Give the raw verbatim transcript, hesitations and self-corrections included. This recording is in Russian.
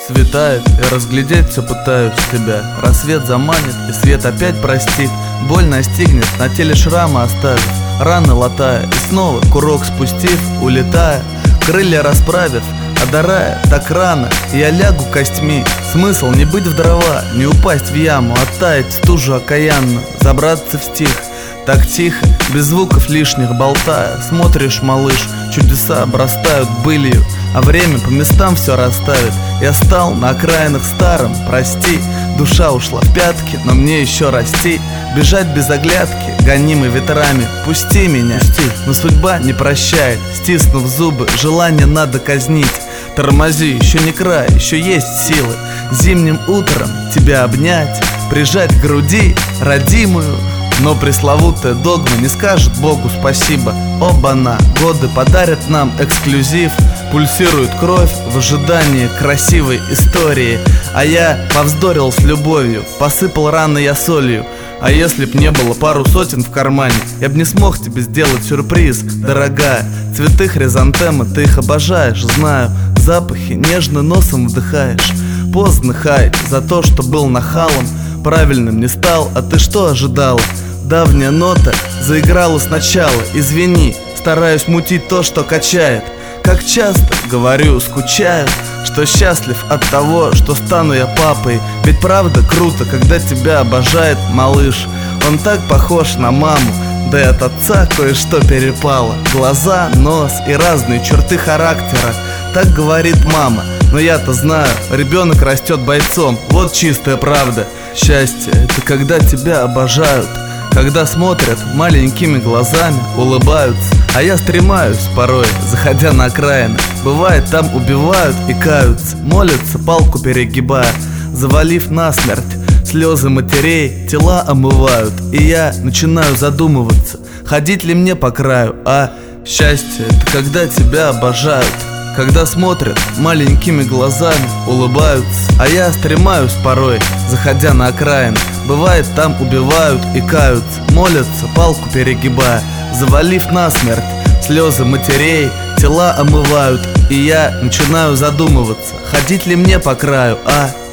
Светает, я разглядеть все пытаюсь тебя. Рассвет заманит, и свет опять простит. Боль настигнет, на теле шрама оставив, раны латая, и снова курок спустив, улетая, крылья расправив, одарая так рано, я лягу костьми. Смысл не быть в дрова, не упасть в яму, оттаять в стужу окаянно, забраться в стих. Так тихо, без звуков лишних болтая, смотришь, малыш, чудеса обрастают былью, а время по местам все расставит. Я стал на окраинах старым, прости, душа ушла в пятки, но мне еще расти. Бежать без оглядки, гонимый ветрами, пусти меня, пусти. Но судьба не прощает, стиснув зубы, желание надо казнить. Тормози, еще не край, еще есть силы. Зимним утром тебя обнять, прижать к груди родимую. Но пресловутая догма не скажет Богу спасибо. Оба-на, годы подарят нам эксклюзив. Пульсирует кровь в ожидании красивой истории. А я повздорил с любовью, посыпал раны я солью. А если б не было пару сотен в кармане, я б не смог тебе сделать сюрприз, дорогая. Цветы хризантемы, ты их обожаешь, знаю. Запахи нежно носом вдыхаешь. Поздно хаять за то, что был нахалом. Правильным не стал, а ты что ожидала? Давняя нота заиграла сначала. Извини, стараюсь мутить то, что качает. Как часто, говорю, скучаю, что счастлив от того, что стану я папой. Ведь правда круто, когда тебя обожает малыш. Он так похож на маму, да и от отца кое-что перепало. Глаза, нос и разные черты характера. Так говорит мама, но я-то знаю, ребенок растет бойцом, вот чистая правда. Счастье — это когда тебя обожают, когда смотрят маленькими глазами, улыбаются. А я стремаюсь порой, заходя на окраины. Бывает, там убивают и каются, молятся, палку перегибая, завалив насмерть. Слезы матерей тела омывают, и я начинаю задумываться, ходить ли мне по краю. А счастье — это когда тебя обожают, когда смотрят маленькими глазами, улыбаются. А я стремаюсь порой, заходя на окраины. Бывает, там убивают и каются, молятся, палку перегибая, завалив насмерть. Слезы матерей тела омывают, и я начинаю задумываться, ходить ли мне по краю. А